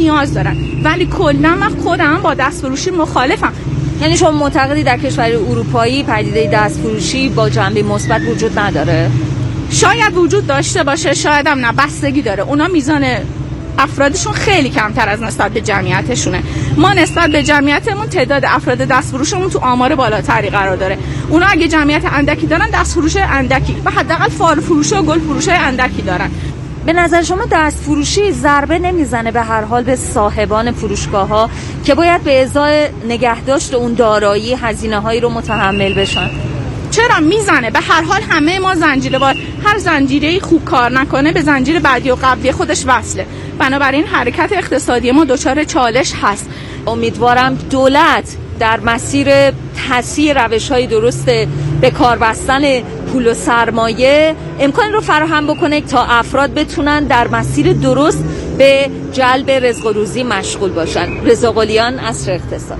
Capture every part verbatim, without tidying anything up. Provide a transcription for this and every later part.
نیاز دارن. ولی کلا من خودم با دستفروشی مخالفم. یعنی شما معتقدی در کشور اروپایی پدیده دستفروشی با جنبه مثبت وجود نداره؟ شاید وجود داشته باشه، شاید هم نه، بستگی داره. اونا میزان افرادشون خیلی کمتر از نسبت به جمعیتشونه. ما نسبت به جمعیتمون تعداد افراد دستفروشمون تو آمار بالاتری قرار داره. اونا اگه جمعیت اندکی دارن، دستفروش اندکی و حداقل فال فروش و گل فروش اندکی دارن. به نظر شما دستفروشی ضربه نمیزنه به هر حال به صاحبان فروشگاه‌ها که باید به ازای نگهداشت اون دارایی هزینه‌هایی رو متحمل بشن؟ چرا میزنه؟ به هر حال همه ما زنجیره وار، هر زنجیره‌ای خوب کار نکنه به زنجیر بعدی و قبلی خودش وصله. بنابراین حرکت اقتصادی ما دچار چالش هست. امیدوارم دولت در مسیر تسهیل روش‌های درست به کار بستن پول و سرمایه امکان رو فراهم بکنه تا افراد بتونن در مسیر درست به جلب رزق و روزی مشغول باشن. رضا قلیان، عصر اقتصاد.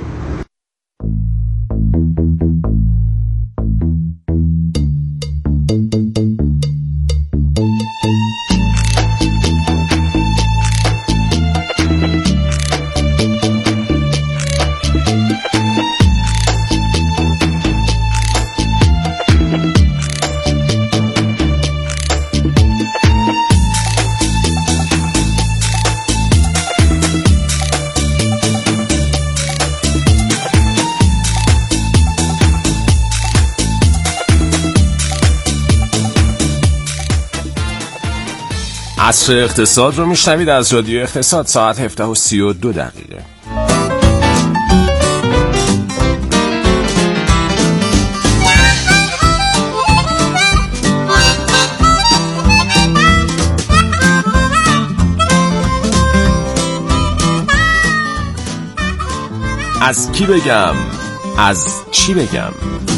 عصر اقتصاد رو میشنوید از رادیو اقتصاد. ساعت هفده و سی و دو دقیقه. از کی بگم؟ از چی بگم؟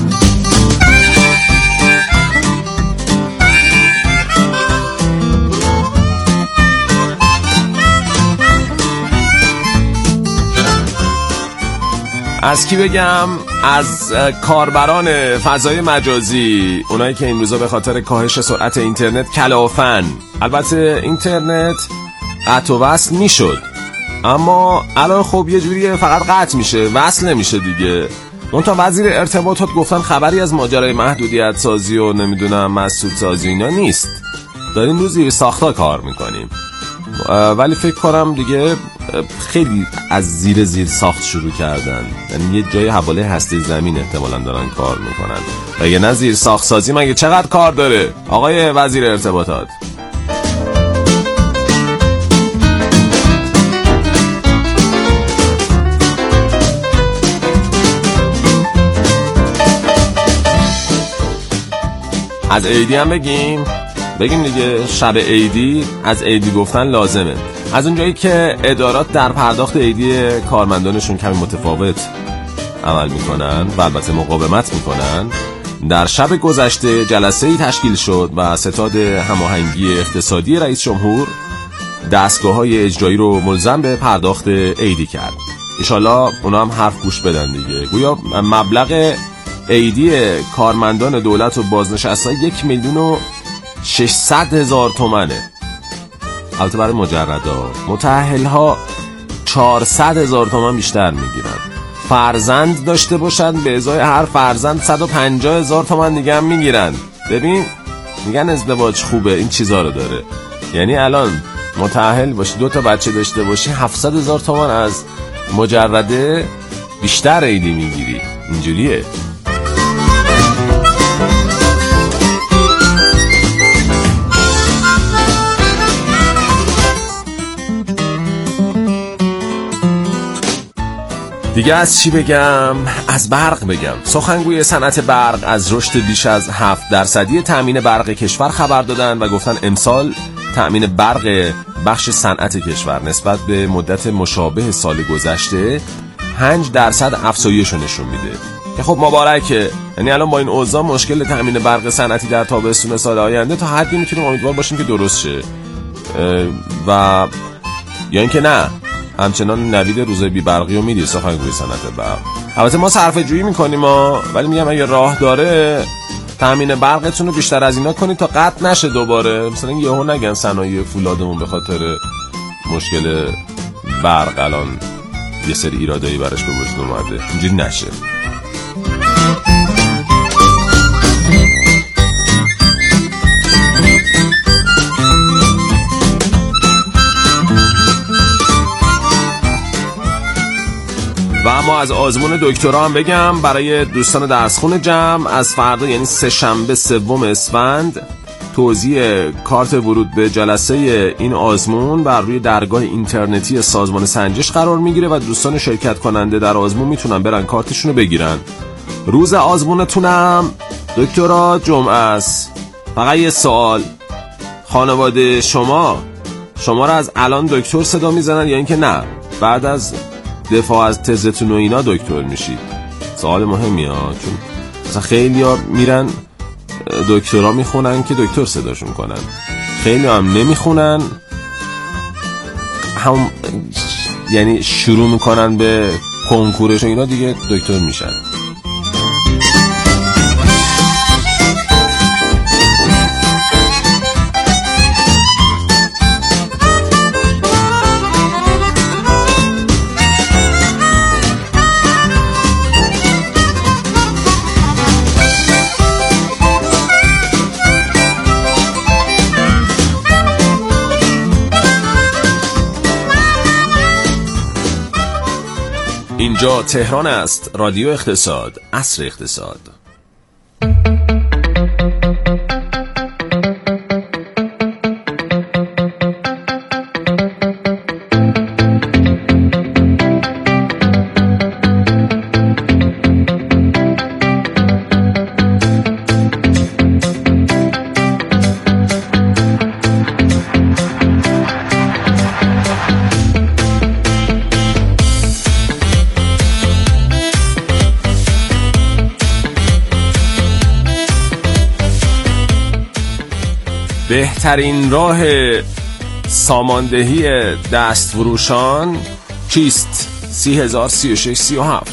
از کی بگم؟ از کاربران فضای مجازی، اونایی که این روزا به خاطر کاهش سرعت اینترنت کلافن. البته اینترنت قطع و وصل میشد، اما الان خب یه جوری فقط قطع میشه، وصل نمیشه دیگه. منتها وزیر ارتباطات گفتن خبری از ماجرای محدودیت سازی و نمیدونم مسدود سازی اینا نیست، داریم رو زیر ساختا کار میکنیم. ولی فکر کنم دیگه خیلی از زیر زیر ساخت شروع کردن، یعنی یه جای حواله هسته زمین احتمالاً دارن کار میکنن. و یه نه زیر ساخت سازی مگه چقدر کار داره آقای وزیر ارتباطات؟ از عیدی هم بگیم بگیم دیگه. شب عیدی از عیدی گفتن لازمه. از اونجایی که ادارات در پرداخت عیدی کارمندانشون کمی متفاوت عمل میکنن و البته مقاومت میکنن، در شب گذشته جلسه‌ای تشکیل شد و ستاد هماهنگی اقتصادی رئیس جمهور دستگاه‌های اجرایی رو ملزم به پرداخت عیدی کرد. انشالله اونا هم حرف گوش بدن دیگه. گویا مبلغ عیدی کارمندان دولت و بازنشسته‌ها یک میلیون و ششصد هزار تومنه. البته برای مجردا، متأهل‌ها چهارصد هزار تومان بیشتر میگیرن. فرزند داشته باشن به ازای هر فرزند صد و پنجاه هزار تومان دیگه هم میگیرن. ببین میگن ازدواج خوبه، این چیزا رو داره. یعنی الان متأهل باشی دو تا بچه داشته باشی هفتصد هزار تومان از مجرده بیشتر عیدی میگیری. اینجوریه. دیگه از چی بگم؟ از برق بگم. سخنگوی صنعت برق از رشد بیش از هفت درصدی تأمین برق کشور خبر دادن و گفتن امسال تأمین برق بخش صنعت کشور نسبت به مدت مشابه سال گذشته پنج درصد افزایش نشون میده که خب مبارکه. یعنی الان با این اوضاع مشکل تأمین برق صنعتی در تابستون سال آینده تا حدی میتونیم امیدوار باشیم که درست شه و یا اینکه نه همچنان نوید روزای بی برقی رو میدید سخنگوی صنعت برق. البته ما صرفه جویی میکنیم ها، ولی میگم اگه راه داره تامین برقتون رو بیشتر از اینا کنید تا قطع نشه دوباره. مثلا یهو نگن صنایع فولادمون به خاطر مشکل برق الان یه سری ایرادایی براش به وجود اومده، اینجوری نشه. و اما از آزمون دکترا هم بگم برای دوستان درسخون جمع، از فردا یعنی سه شنبه سوم اسفند توزیع کارت ورود به جلسه این آزمون بر روی درگاه اینترنتی سازمان سنجش قرار میگیره و دوستان شرکت کننده در آزمون میتونن برن کارتشون رو بگیرن. روز آزمونتونم دکترا جمعه است. فقط یه سوال، خانواده شما شما را از الان دکتر صدا میزنن یا اینکه نه بعد از دفاع از تزتون و اینا دکتر میشید؟ سوال مهمی ها، چون مثلا خیلی ها میرن دکترا میخونن که دکتر صداشون کنن، خیلی هم نمیخونن، هم یعنی شروع میکنن به کنکورش و اینا دیگه دکتر میشن. اینجا تهران است، رادیو اقتصاد، عصر اقتصاد. بهترین راه ساماندهی دستفروشان چیست؟ سی هزار سی و شش سی و هفت.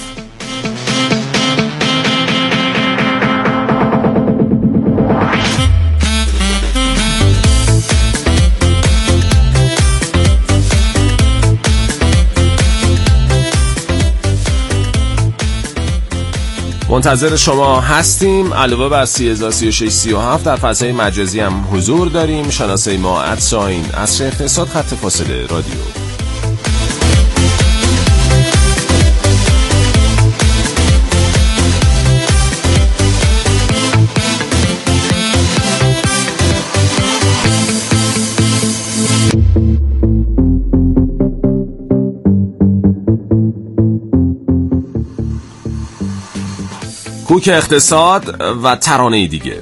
منتظر شما هستیم. علاوه بر سی هزار سی و شش سی و هفت در فضای مجازی هم حضور داریم. شناسه ما ادساین عصر اقتصاد، خط فاصله رادیو. کوک اقتصاد و ترانه دیگه.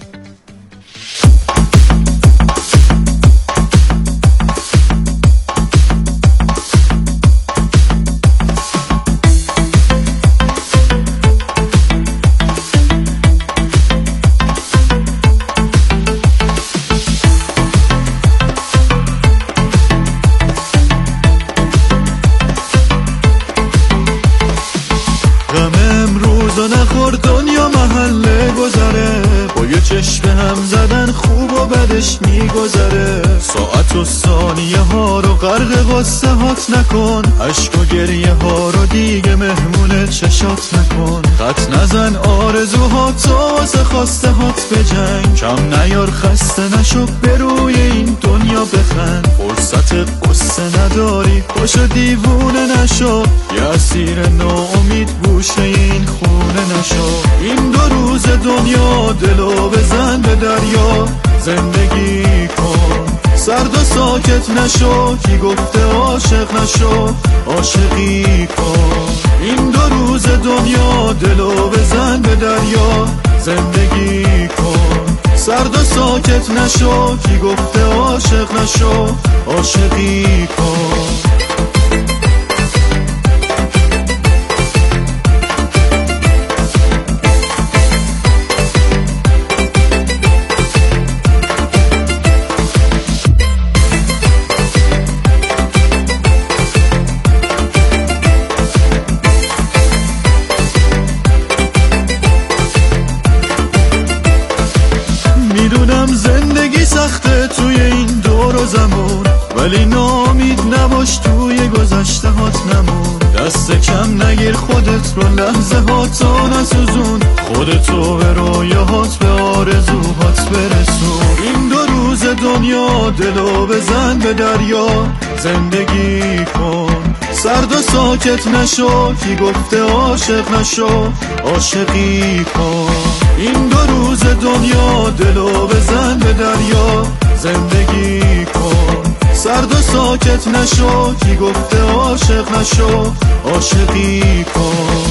دنیا محله گذره، با یه چشم هم زدن خوب و بدش میگذره. ساعت و ثانیه ها رو غرق غصه هات نکن، عشق و گریه ها رو دیگه مهمون چشات نکن. خط نزن آرزوهات و واسه خواسته هات بجنگ، کم نیار خسته نشو بروی این دنیا بخند. فرصت قصه نداری پاشو دیوونه نشو، یه اسیر ناامید گوشه این خونه نشو. این دو روز دنیا دلو بزن به دریا، زندگی کن سرد و ساکت نشو. کی گفته عاشق نشو، عاشقی کن. این دو روز دنیا دلو بزن به دریا، زندگی کن سرد و ساکت نشو. کی گفته عاشق نشو، عاشقی کن. ولی نامید نباش توی گذشته هات نمون، دست کم نگیر خودت رو لحظه هاتو نسوزون، خودتو به رویاهات به آرزوهات برسون. این دو روز دنیا دلو بزن به دریا، زندگی کن سرد و ساکت نشو، کی گفته عاشق نشو عاشقی کن. این دو روز دنیا دلو بزن به دریا، زندگی کن سرد و ساکت نشو، کی گفته عاشق نشو عاشقی کن.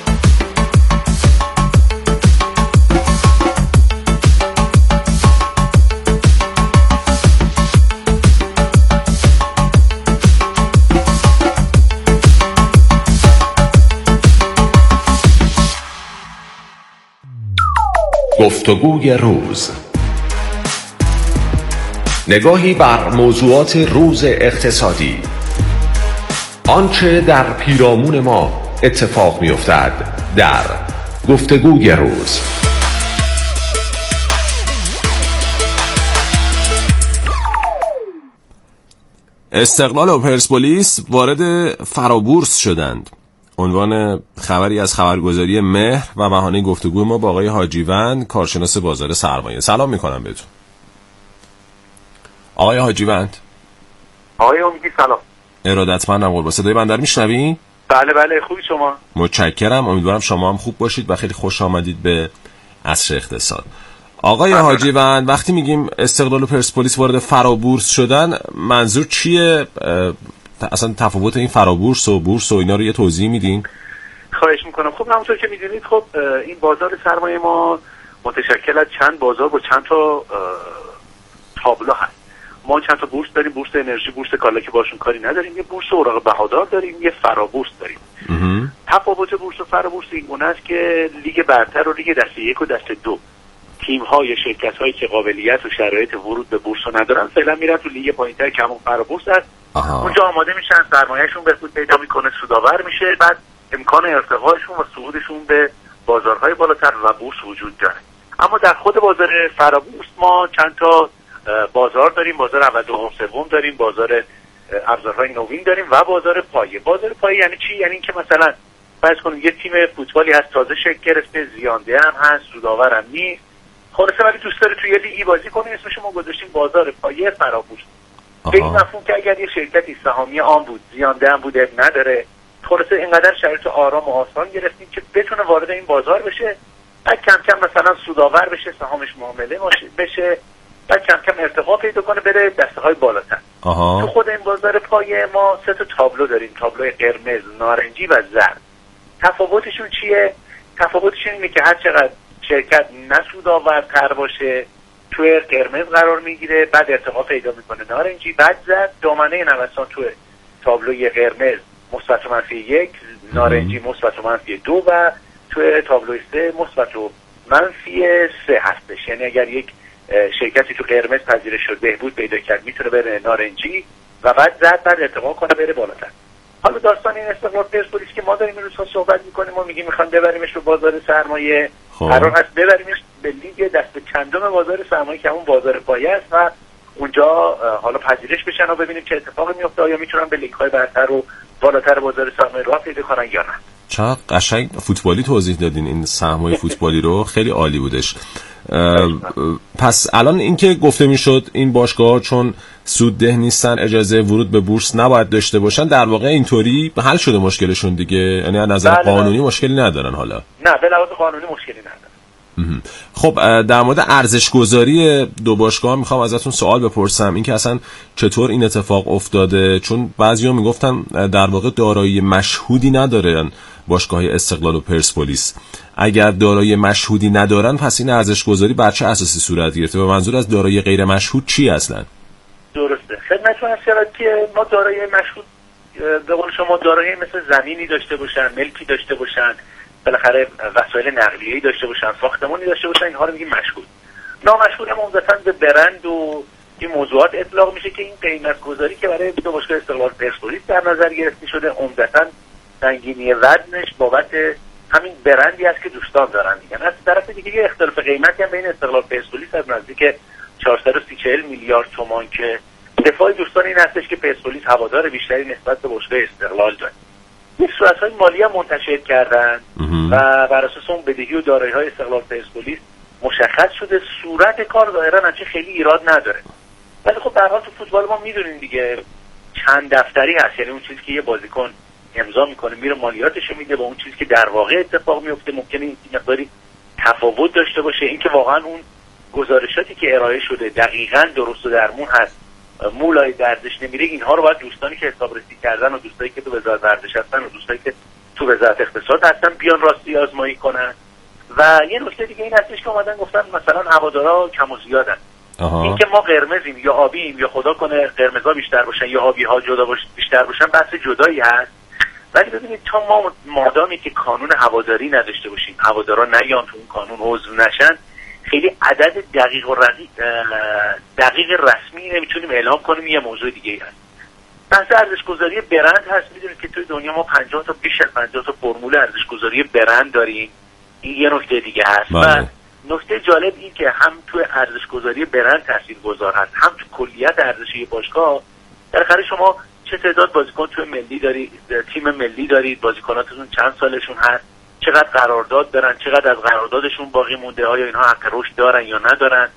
گفتگوی روز، نگاهی بر موضوعات روز اقتصادی، آنچه در پیرامون ما اتفاق می‌افتد در گفتگوی روز. استقلال و پرسپولیس وارد فرابورس شدند. عنوان خبری از خبرگزاری مهر و بهانه گفتگوی ما با آقای حاجیوند، کارشناس بازار سرمایه. سلام میکنم بهتون آقای حاجیوند. آقای امیدی سلام. ارادتمندم قربان. صدای بنده رو میشنوین؟ بله بله. خوبی شما؟ متشکرم. امیدوارم شما هم خوب باشید و خیلی خوش آمدید به عصر اقتصاد. آقای حاجیوند، وقتی میگیم استقلال و پرسپولیس وارد فرابورس شدن، منظور چیه؟ اصلا تفاوت این فرابورس و بورس و اینا رو یه توضیح میدین؟ خواهش میکنم. خب همونطور که میدونید، خب این بازار سرمایه ما متشکل از چند بازار با چند تا تابلو هست. ما چند تا بورس داریم، بورس انرژی، بورس کالا که باشون کاری نداریم، یه بورس اوراق بهادار داریم، یه فرابورس داریم. تفاوت بورس و فرابورس این گونه است که لیگ برتر و لیگ دسته یک و دسته دو، تیم های شرکت هایی که قابلیت و شرایط ورود به بورس رو ندارن فعلا میرن تو لیگ پایینتر که همون فرابورس هست. آها. اونجا آماده میشن، سرمایه‌شون بهبود پیدا میکنه، سودآور میشه، بعد امکان ارتقایشون و صعودشون به بازارهای بالاتر و بورس وجود داره. اما در خود بازار فرابورس ما چند تا بازار داریم. بازار اول، دوم، سوم داریم، بازار ابزارهای نوین داریم و بازار پایه. بازار پایه یعنی چی؟ یعنی اینکه مثلا فرض کنیم یه تیم فوتبالی هست، تازه شکل گرفته، زیانده هم هست، سودآور هم نیست، خلاصه ولی دوست داره توی لیگی بازی کنه، اسمش ما گذاشتیم بازار پایه فرابورس. به این مفهوم که اگر یه شرکتی سهامی عام بود، زیانده هم بود، نداره، خلاصه اینقدر شرایط آرام و آسان گرفتیم که بتونه وارد این بازار بشه، بعد کم کم مثلا سودآور بشه، سهامش معامله بشه، بعد کم کم ارتقا پیدا کنه، بره دسته‌های بالاتر. آها. تو خود این بازار پایه ما سه تا تابلو داریم، تابلوی قرمز، نارنجی و زرد. تفاوتشون چیه؟ تفاوتشون اینه که هر چقدر شرکت نسودآورتر باشه توی قرمز قرار میگیره، بعد ارتقا پیدا میکنه نارنجی، بعد زرد. دامنه نوسان توی تابلوی قرمز مثبت و منفی یک، نارنجی مثبت و منفی دو و توی تابلوی سه مثبت و منفی سه هستش. یعنی اگر یک شرکتی تو قرمز پذیرش شد، بهبود پیدا کرد، میتونه بره نارنجی و بعد زرد، بعد ارتقا کنه بره بالاتر. حالا داستان این استقلال پرسپولیس که ما داریم این روزها صحبت میکنیم، ما میگیم میخوام ببریمش به بازار سرمایه، قرار هست ببریمش به لیگ دست چندم بازار سرمایه که همون بازار پایه است و اونجا حالا پذیرش بشن و ببینیم چه اتفاقی میفته، آیا میتونن به لیگ های برتر و بالاتر بازار سرمایه راه پیدا کنن یا نه. چقدر قشنگ فوتبالی توضیح دادین این سهم‌های فوتبالی رو، خیلی عالی بودش. پس الان اینکه گفته میشد این باشگاه‌ها چون سودده نیستن اجازه ورود به بورس نباید داشته باشن، در واقع اینطوری حل شده مشکلشون دیگه، یعنی از نظر قانونی مشکلی ندارن حالا؟ نه، به لحاظ قانونی مشکلی ندارن. خب در مورد ارزش گذاری دو باشگاه میخوام ازتون سوال بپرسم، اینکه اصلا چطور این اتفاق افتاده؟ چون بعضیا میگفتن در واقع دارایی مشهودی ندارن باشگاه استقلال و پرسپولیس. اگر دارایی مشهودی ندارن پس این ارزش گذاری بر چه اساسی صورت گرفته و منظور از دارایی غیر مشهود چی اصلا؟ درسته. خدمتتون هست که ما دارایی مشهود به قول شما دارایی مثل زمینی داشته باشن، ملکی داشته باشن، بالاخره وسایل نقلیه‌ای داشته باشن، ساختمانی داشته باشن، اینها رو میگیم مشهود. نامشهود هم عمدتاً به برند و این موضوعات اطلاق میشه که این قیمت گذاری که برای دو باشگاه استقلال پرسپولیس در نظر گرفته شده عمدتاً سنگینی وزنش بابت همین برندی است که دوستان دارن میگن. از طرف دیگه یه اختلاف قیمتی هم بین استقلال پرسپولیس از نزدیک چهارصد و سی میلیارد تومان که دفاع دوستان این هستش که پرسپولیس هوادار بیشتری نسبت به باشگاه استقلال داره. یک صورت‌های مالی هم منتشر کردن و بر اساس اون بدهی و دارایی‌های استقلال پرسپولیس مشخص شده. صورت کار ظاهراً چه خیلی ایراد نداره، ولی خب به هر حال تو فوتبال ما میدونین دیگه چند دفتری هست، یعنی اون چیزی که یه بازیکن امضا میکنه میره مالیاتش میده با اون چیزی که در واقع اتفاق میفته ممکنه این مقداری تفاوت داشته باشه. اینکه واقعا اون گزارشاتی که ارائه شده دقیقاً درست و درمون هست، مولای دردش نمیره، اینها رو باید دوستانی که حسابرسی کردن و دوستانی که تو وزارت ورزش هستن و دوستانی که تو وزارت اقتصاد هستن بیان راستی آزمایی کنن. و یه نکته دیگه این هستش که اومدن گفتن مثلا هوادارا کم و زیادن، اینکه ما قرمزیم یا آبیم یا خدا کنه قرمزا بیشتر باشن یا آبی ها جدا باش بیشتر باشن بحث جدایی هست. ولی ببینید تا ما مادامی که کانون هواداری نداشته باشیم، هوادارا نیان تو اون کانون عضو نشن، خیلی عدد دقیق و رقیق دقیق رسمی نمیتونیم اعلام کنیم. یه موضوع دیگه هست، بحث ارزش‌گذاری برند هست. میدونید که توی دنیا ما پنجاه تا بیش از پنجاه تا فرمول ارزش‌گذاری برند داریم. این یه نکته دیگه هست. و نکته جالب این که هم توی ارزش‌گذاری برند تاثیرگذار هست، هم تو کلیت ارزش یه باشگاه. بالاخره شما چه تعداد بازیکن توی ملی دارید، تیم ملی دارید، بازیکناتون چند سالشون هست، چقدر قرارداد دارن، چقدر از قراردادشون باقی مونده، آیا اینها حق رشد دارن یا ندارن.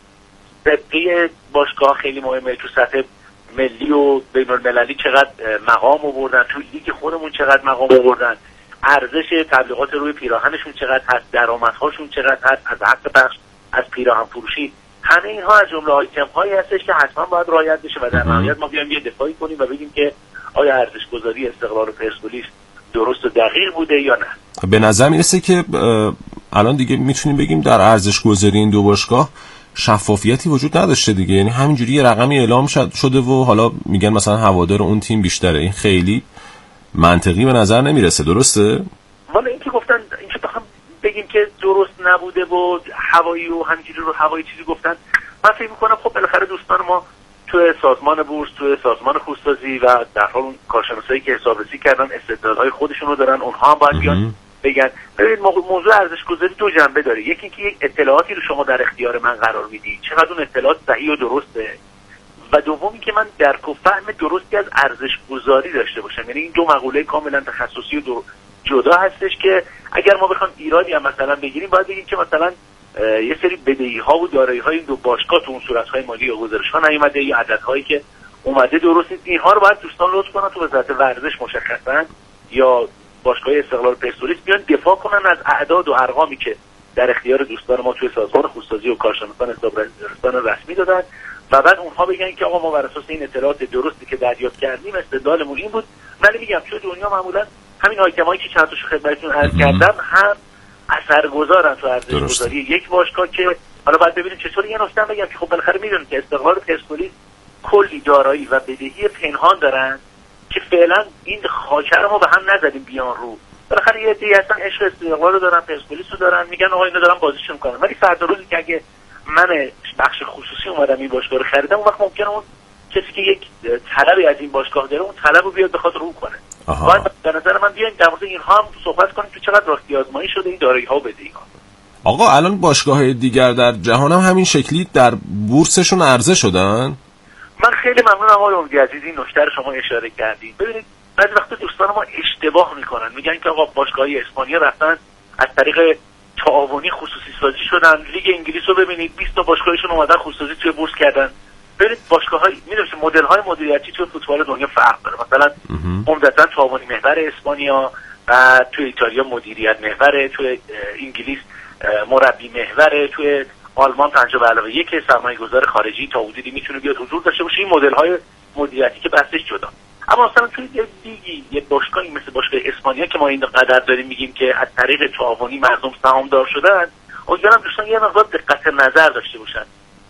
طبقه باشگاه خیلی مهمه، تو سطح ملی و بین المللی چقدر مقام آوردن، تو لیگ خودمون چقدر مقام آوردن، ارزش تبلیغات روی پیراهنشون چقدر هست، درآمدهاشون چقدر هست از حق بخش از پیراهن فروشی. همه اینها از جمله آیتم هایی هستش که حتما باید رعایت بشه و در نهایت ما بیایم یه دفاعی کنیم و بگیم که آیا ارزش گذاری استقلال و پرسپولیس درست و دقیق بوده یا نه. به نظر میرسه که الان دیگه میتونیم بگیم در ارزش گذاری این دو باشگاه شفافیتی وجود نداشته دیگه، یعنی همینجوری یه رقمی اعلام شده و حالا میگن مثلا هوادار اون تیم بیشتره. این خیلی منطقی به نظر نمیرسه، درسته؟ والا این که گفتن این که بخوام بگیم که درست نبوده و هوایی و همینجوری رو هوایی چیزی گفتن، من فکر میکنم خب بالاخره دوستان ما توی سازمان بورس، توی سازمان خودسازی و در حال اون کارشناسایی که حسابرسی کردن استدلال‌های خودشون رو دارن، اونها هم باید بیان بگن. ببینید موضوع ارزش گذاری دو جنبه داره. یکی اینکه یک اطلاعاتی رو شما در اختیار من قرار میدید، چقدر اون اطلاعات صحیح و درسته، و دومی که من درک و فهم درستی از ارزش گذاری داشته باشم. یعنی این دو مقوله کاملا تخصصی و دو جدا هستش که اگر ما بخوام ایرادی هم مثلا بگیریم باید بگیم که مثلا یه سری بدهی ها و دارایی های این دو باشگاه تو اون صورت های مالی یا گزارش ها نیومده یا عدد هایی که اومده درست نیست. اینها رو باید دوستان لطف کنن تو وزارت ورزش مشخصا یا باشگاه استقلال پرسپولیس بیان دفاع کنن از اعداد و ارقامی که در اختیار دوستان ما توی سازمان خودسازی و کارشناسان حسابرسان رسمی دادن و بعد اونها بگن که آقا ما بر اساس این اطلاعات درستی که دریافت کردیم استدلالمون این بود. ولی میگم توی دنیا معمولا همین آیتمایی که چند تاشو خدمتتون عرض کردم هم اثرگذارن تو ارزش گذاری یک باشگاه. که حالا باید ببینیم چطور. یه نکته بگم که خب بالاخره میدونید که استقلال پرسپولیس کلی دارایی و بدهی پنهان دارن که فعلا این خاکر ما به هم نزدیم بیان رو. بالاخره یه عده‌ای هستن عشق استقلال رو دارن، پرسپولیس رو دارن، میگن آقا اینا دارن بازیشون میکنن. ولی فردا روزی که اگه من بخش خصوصی اومدم این باشگاه رو خریدم، اون وقت ممکنه اون کسی که یک طلبی از این باشگاه داره اون طلب رو بیاد بخواد رو کنه. باید به نظر من بیایم در مورد اینها هم صحبت کنیم که چقدر راستی آزمایی شده این دارایی ها و بدهی ها. آقا الان باشگاه‌های دیگر در جهان هم همین شکلی در بورسشون عرضه شدن؟ من خیلی ممنونم آقای امیدی عزیز این نکته رو شما اشاره کردید. ببینید بعضی وقتا دوستان ما اشتباه میکنن، میگن که آقا باشگاه‌های اسپانیا رفتن از طریق تعاونی خصوصی سازی شدن. لیگ انگلیس رو ببینید بیست تا باشگاهشون اومدن خصوصی توی بورس کردن. ببینید باشگاه‌های میدونید مدل‌های مدیریتی توی فوتبال دنیا فرق داره. مثلا عمدتاً تعاونی محور اسپانیا و توی ایتالیا مدیریت محور، توی انگلیس مربی محور، توی آلمان پنجاه به علاوه یک سرمایه‌گذار خارجی تا حدودی میتونه بیاد حضور داشته باشه. این مدل‌های مدیریتی که بحثش جدا. اما مثلا توی یه لیگی یه باشگاهی مثل باشگاه اسپانیا که ما این قدر داریم میگیم که از طریق تعاونی مردم سهامدار شدن، امیدوارم دوستان یه مقدار دقت نظر داشته باشن.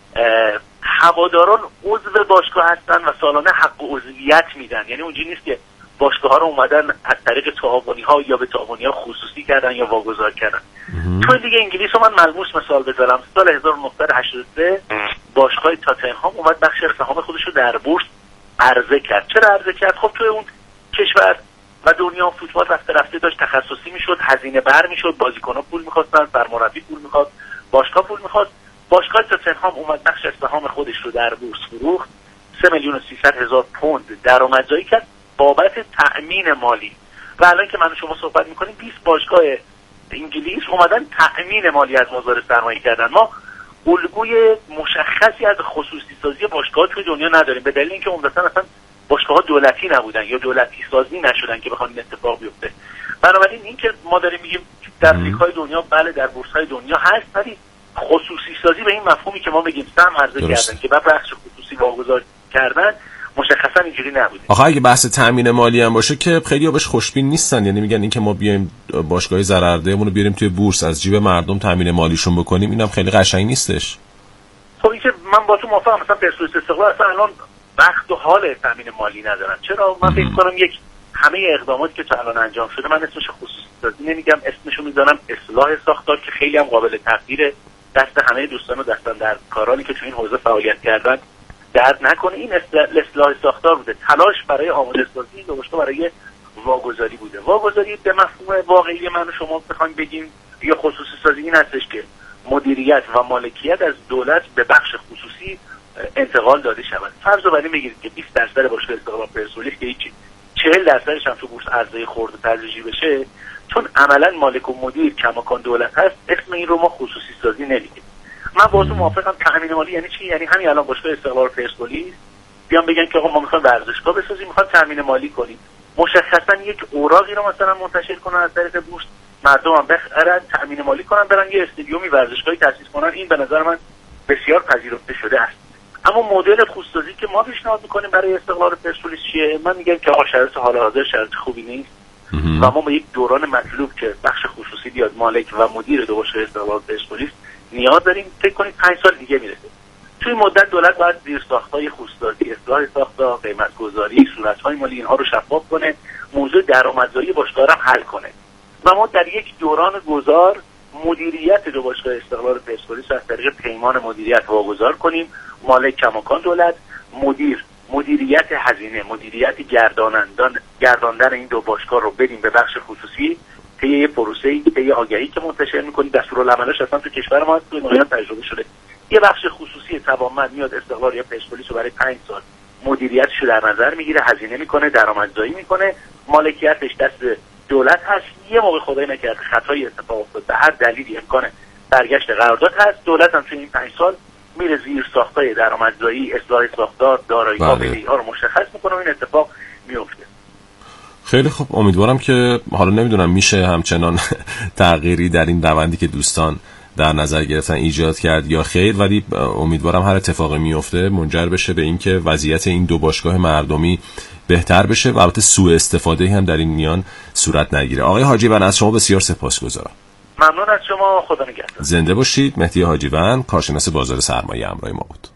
هواداران عضو باشگاه هستن و سالانه حق عضویت میدن. یعنی اونجوری نیست که باشگاه ها رو اومدن از طریق تعاونی ها یا به تعاونی ها خصوصی کردن یا واگذار کردن. توی لیگ انگلیس رو من ملموس مثال بزنم. سال هزار و نهصد و هشتاد و سه باشگاه تاتنهام اومد بخش سهام خودش رو در بورس عرضه کرد. چرا عرضه کرد؟ خب توی اون کشور و دنیا فوتبال رفته رفته داشت تخصصی میشد، هزینه بر میشد، بازیکن‌ها پول می‌خواستن، سرمربی پول می‌خواست، باشگاه پول می‌خواست. باشگاه تاتنهام اومد بخش سهام خودش رو در بورس فروخت. سه میلیون و سیصد هزار پوند درآمدزایی کرد بابت تأمین مالی. و الان که من و شما صحبت میکنیم بیست باشگاه انگلیس اومدن تأمین مالی از بازار سرمایه کردن. ما الگوی مشخصی از خصوصی سازی باشگاه توی دنیا نداریم، به دلیل اینکه عمدتاً اصلا باشگاه دولتی نبودن یا دولتی سازی نشدن که بخوان این اتفاق بیفته. بنابراین این که ما داریم میگیم در لیگ‌های دنیا بله در بورس‌های دنیا هست، ولی خصوصی سازی به این مفهومی که ما بگیم سهم عرضه کردن که بعد بخش خصوصی واگذار کردن مشخصا اینجوری نبوده. آخه اگه بحث تامین مالی هم باشه که خیلی‌ها بهش خوشبین نیستن، یعنی میگن این که ما بیایم باشگاه ضرردهمون رو بیاریم توی بورس از جیب مردم تامین مالیشون بکنیم اینم خیلی قشنگ نیستش. خب این که من با تو موافقم، مثلا پرسپولیس استقلال اصلا الان وقت و حال تامین مالی ندارن. چرا؟ من فکر می‌کنم یک همه اقداماتی که تا الان انجام شده، من اسمش خصوصی سازی نمیگم، اسمشو میذارم اصلاح ساختار که خیلی هم قابل تقدیر دست همه دوستان و دستان در کارانی که تو این حوزه فعالیت کردن درد نکنه. این اصلاح ساختار بوده، تلاش برای آماده سازی باشگاه برای واگذاری بوده. واگذاری به مفهوم واقعی من و شما بخوایم بگیم یا خصوصی سازی این هستش که مدیریت و مالکیت از دولت به بخش خصوصی انتقال داده شود. فرض رو بر این بگیرید که بیست درصد باشگاه استقلال پرسپولیس که هیچی چهل درصدش هم تو بورس عرضه خرد و تدریجی بشه، چون عملا مالک و مدیر کماکان دولت هست، اسم این رو ما خصوصی سازی نمیگیم. من با تو موافقم. تامین مالی یعنی چی؟ یعنی همین الان باشگاه استقلال پرسپولیس بیان بگن که آقا ما میخوایم ورزشگاه بسازیم، میخوایم تامین مالی کنیم، مشخصا یک اوراقی رو مثلا منتشر کنن از طریق بورس، مردم هم بخرن تامین مالی کنن، برن یه استادیومی ورزشگاهی تاسیس کنن. این به نظر من بسیار پذیرفته شده است. اما مدل خصوصی که ما پیشنهاد میکنیم برای استقلال پرسپولیس چیه؟ من میگم که آقا شرایط حال حاضر شرایط خوبی نیست و ما با یک دوران مطلوب که بخش خصوصی بیاد مالک و مدیر دو باشگاه استقلال پرسپولیس نیاز داریم. فکر کنید پنج سال دیگه میرسه. توی مدت دولت باید زیرساخت‌های خصوصی، اصلاح ساخت‌ها، قیمت‌گذاری، صورت‌های مالی اینها رو شفاف کنه، موضوع درآمدزایی باشگاه رو حل کنه. و ما در یک دوران گذار مدیریت دو باشگاه استقلال پرسپولیس از طریق پیمان مدیریت واگذار کنیم، مالک کماکان دولت، مدیر مدیریت هزینه، مدیریت گردانندان گرداندن این دو باشگاه رو بدیم به بخش خصوصی طی یه پروسه‌ای، طی آگهی که منتشر می‌کنیم. دستورالعملش اصلا تو کشور ما تو دنیا تجربه شده. یه بخش خصوصی توانمند میاد استقلال یا پرسپولیس رو برای پنج سال مدیریتش رو در نظر میگیره، هزینه میکنه، درآمدزایی میکنه، مالکیتش دست دولت هست. یه موقع خدای نکرده خطایی اتفاق افتاد، به هر دلیلی امکان برگشت قرارداد هست، دولت هم توی این پنج سال میره زیر ساختای درآمدزایی، اصلاح ساختار، دارایی‌ها، بدهی‌ها رو مشخص میکنه و این اتفاق میفته. خیلی خوب، امیدوارم که حالا نمیدونم میشه همچنان تغییری در این روندی که دوستان در نظر گرفتن ایجاد کرد یا خیر، ولی امیدوارم هر اتفاقی میفته منجر بشه به اینکه وضعیت این دو باشگاه مردمی بهتر بشه و البته سوء استفاده هم در این میان صورت نگیره. آقای حاجیوند از شما بسیار سپاسگزارم. ممنون از شما، خدا نگهدار. زنده باشید. مهدی حاجیوند، کارشناس بازار سرمایه، همراه ما بود.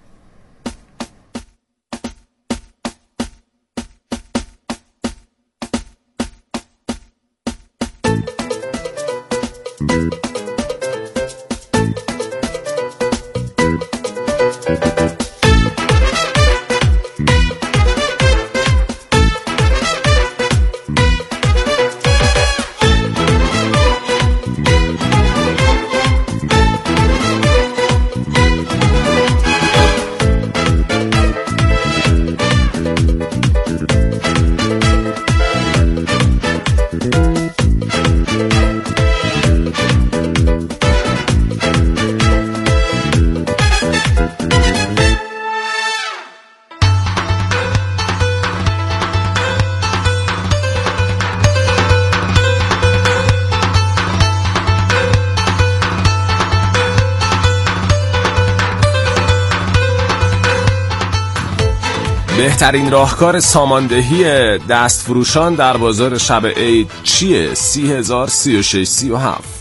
بهترین راهکار ساماندهی دستفروشان در بازار شب عید چیه؟ سی هزار سی و شش سی و هفت.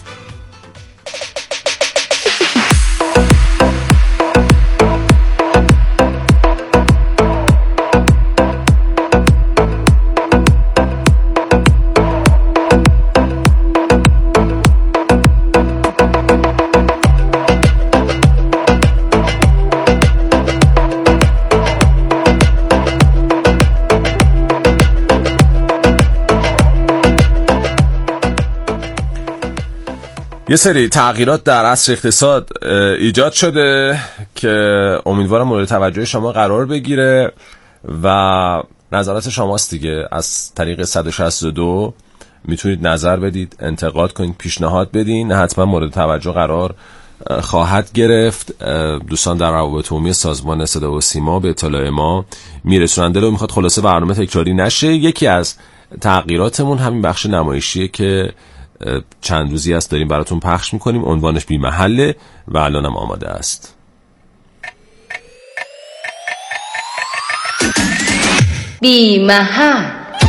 یه سری تغییرات در عصر اقتصاد ایجاد شده که امیدوارم مورد توجه شما قرار بگیره و نظرات شماست دیگه. از طریق صد و شصت و دو میتونید نظر بدید، انتقاد کنید، پیشنهاد بدین، حتما مورد توجه قرار خواهد گرفت. دوستان در روابط عمومی سازمان صدا و سیما به اطلاع ما میرسوننده رو میخواد خلاصه برنامه تکراری نشه. یکی از تغییراتمون همین بخش نمایشیه که چند روزی است داریم براتون پخش میکنیم. عنوانش بی محله و الانم آماده است. بی محل.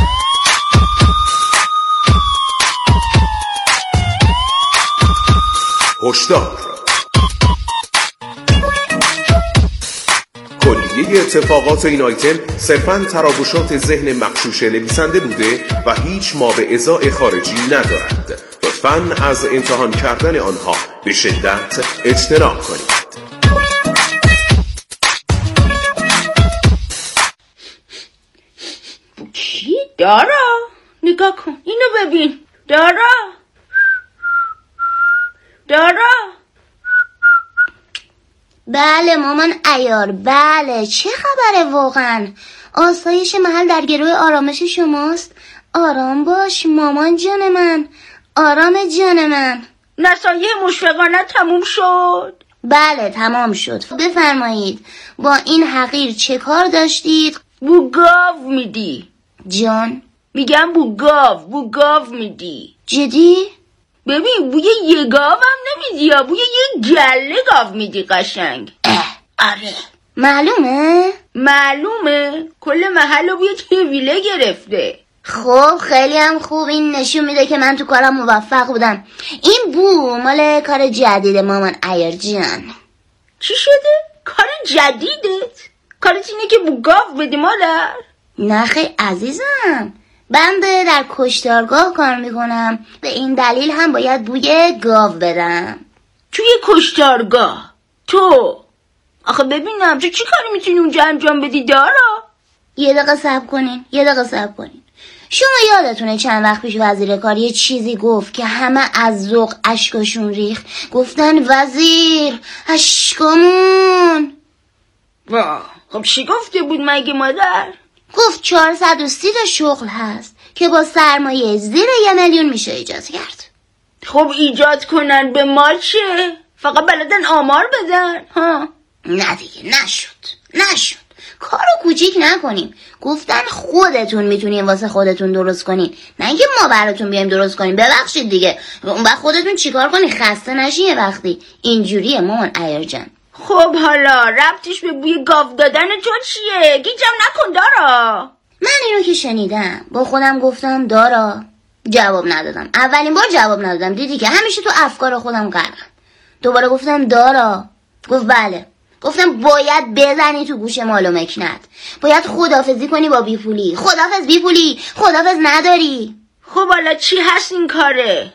هشدار: کلیه اتفاقات این آیتم صرفاً تراوشات ذهن مغشوش نویسنده بوده و هیچ مابعضاء خارجی ندارند. لطفاً از امتحان کردن آنها به شدت اجتناب کنید. چی؟ دارا؟ نگاه کن اینو ببین. دارا دارا بله مامان عیار، بله. چه خبره واقعا؟ آسایش محل در گروه آرامش شماست. آرام باش مامان جان من، آرام جان من. نصایح مشفقانه تموم شد؟ بله تمام شد. بفرمایید با این حقیر چه کار داشتید؟ بو گاو میدی جان؟ میگم بو گاو بو گاو میدی. جدی؟ ببین بوی یه گاو هم نمیدی یا بوی یه گله گاو میدی قشنگ. اه آره معلومه؟ معلومه. کل محل رو بوی طویله گرفته. خب خیلی هم خوب. این نشون میده که من تو کارم موفق بودم. این بو مال کار جدید مامان عیار جان. چی شده؟ کار جدیدت؟ کارت اینه که بو گاو بدی مادر؟ نه خیلی عزیزم، بنده در کشتارگاه کار میکنم، به این دلیل هم باید بوی گاو بدم. توی کشتارگاه؟ تو؟ آخه ببینم تو چی کاری میتونی اونجا انجام بدی دارا؟ یه دقیقه صبر کنین یه دقیقه صبر کنین. شما یادتونه چند وقت پیش وزیر کار یه چیزی گفت که همه از ذوق اشکاشون ریخت؟ گفتن وزیر اشکامون. واه خب چی گفته بود مگه مادر؟ گفت چهارصد و سی تا شغل هست که با سرمایه زیر یه میلیون میشه ایجاد کرد. خب ایجاد کنن به ما چه؟ فقط بلدن آمار بدن ها؟ نه دیگه نشد نشد. کارو کوچیک نکنیم. گفتن خودتون میتونین واسه خودتون درست کنین، نه اینکه ما براتون بیایم درست کنیم. ببخشید دیگه اون وقت خودتون چیکار کنین؟ خسته نشین یه وقتی. اینجوریه مامان عیار جان. خب حالا ربطش به بوی گاو دادن تو چیه؟ گیجم نکن دارا. من اینو که شنیدم با خودم گفتم دارا. جواب ندادم. اولین بار جواب ندادم، دیدی که همیشه تو افکار خودم غرقم. دوباره گفتم دارا. گفت بله. گفتم باید بزنی تو گوش مال و مکنت، باید خدافزی کنی با بیپولی. خدافز بیپولی، خدافز نداری. خب حالا چی هست این کاره؟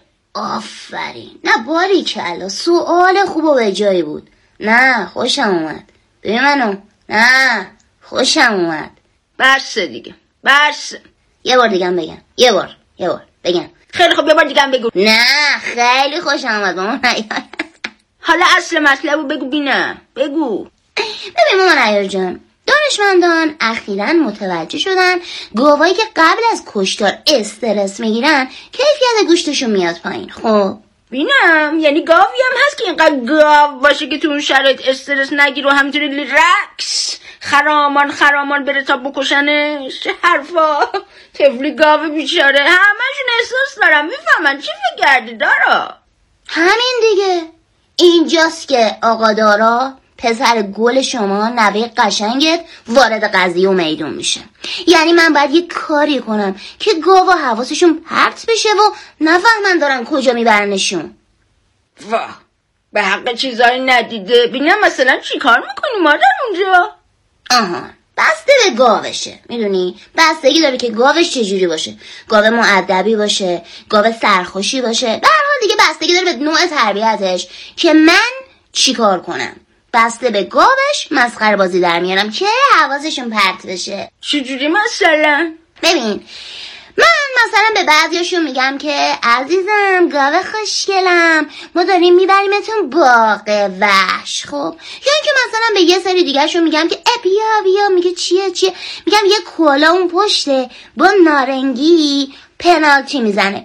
آفرین. نه باری کلا، سوال خوب و به جایی بود. نه خوشم اومد. ببین منو. نه خوشم اومد. بس دیگه بس. یه بار دیگه هم بگم. یه بار یه بار بگم. خیلی خوب یه بار دیگه هم بگو. نه خیلی خوشم اومد مامان عیار. حالا اصل مطلبو بگو بینم. بگو. ببین مامان عیار جان، دانشمندان اخیراً متوجه شدن گاوایی که قبل از کشتار استرس میگیرن کیفیت گوشتشون میاد پایین. خب بینم یعنی گاوی هم هست که اینقدر گاو باشه که تو اون شرایط استرس نگیر و همینطوری رکس خرامان خرامان بره تا بکشنش. چه حرفا. طفلی گاو بیچاره همشون احساس دارن، میفهمن. چی فکر کردی دارا؟ همین دیگه. اینجاست که آقا دارا پسر گل شما، نوه قشنگت، وارد قضیه و میدون میشه. یعنی من باید یه کاری کنم که گاوا حواسشون پرت بشه و نفهمن دارن کجا میبرنشون. واه به حق چیزایی ندیده. ببینم مثلا چی کار میکنی مادر اونجا؟ آها بسته به گاوشه، میدونی بستگی داره که گاوش چجوری باشه. گاو مؤدبی باشه، گاو سرخوشی باشه، به هر حال دیگه بستگی داره به نوع تربیتش که من چی کار کنم. بسته به گاوش مسخره بازی در میارم که حواسشون پرت بشه. چجوری مثلا؟ ببین من مثلا به بعضیاشون میگم که عزیزم گاوه خوشگلم ما داریم میبریمتون باغ وحش، خب. یا اینکه مثلا به یه سری دیگهشون میگم که اه بیا بیا، میگه چیه چیه، میگم یه کوالا اون پشته با نارنگی پنالتی میزنه.